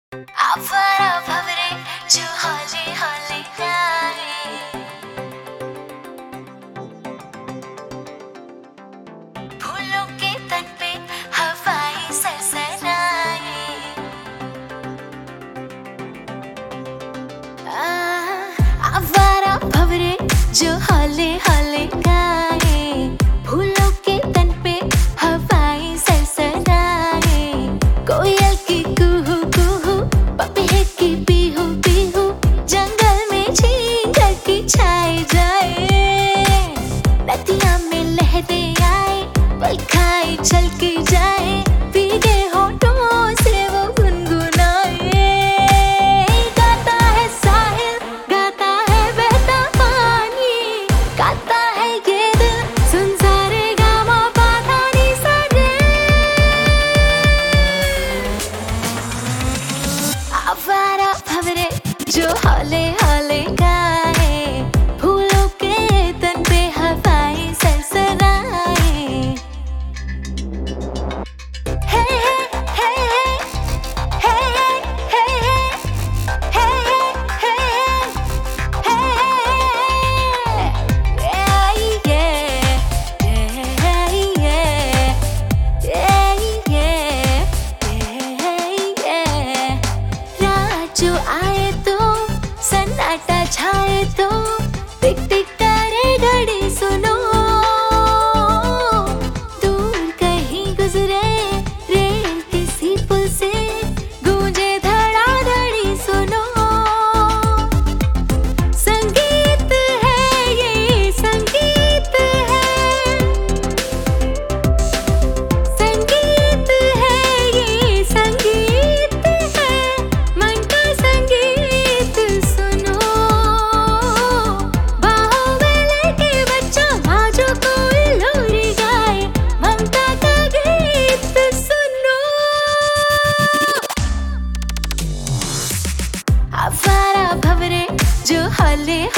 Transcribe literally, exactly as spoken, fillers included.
आवारा भंवरे जो हौले हौले गाए, फूलों के तन पे हवाएं सरसराए। आवारा भंवरे जो हौले हौले गाए, फूलों के तन पे हवाएं सरसराए। कोयल की कुहू कुहू, पपीहे की पीहू पीहू, जंगल में झींगर की छाए जाए। नदियां में लहरें आए, पल खाए छलकी जाए, भीगे होठों से वो गुनगुनाए। गाता है साहिल, गाता है बहता पानी, गाता है ये दिल, सुन सारे गामा पाधा नी सा रे। आवारा भंवरे जो हौले हौले गाए, फूलों के तन पे हवाएं सरसराए। हे हे हे हे हे हे हे रात जो आए तो सन्नाटा छाए तो टिक टिक करे घड़ी सुनो। दूर कहीं गुजरे रेल किसी पुल से, गूंजे धड़ाधड़ी सुनो। संगीत है ये संगीत है, संगीत है ये संगीत है, मन का संगीत सुनो। बाहों में लेके बच्चा बाजो कोई लोरी गाए, ममता का गीत सुनो। आवारा भंवरे जो हौले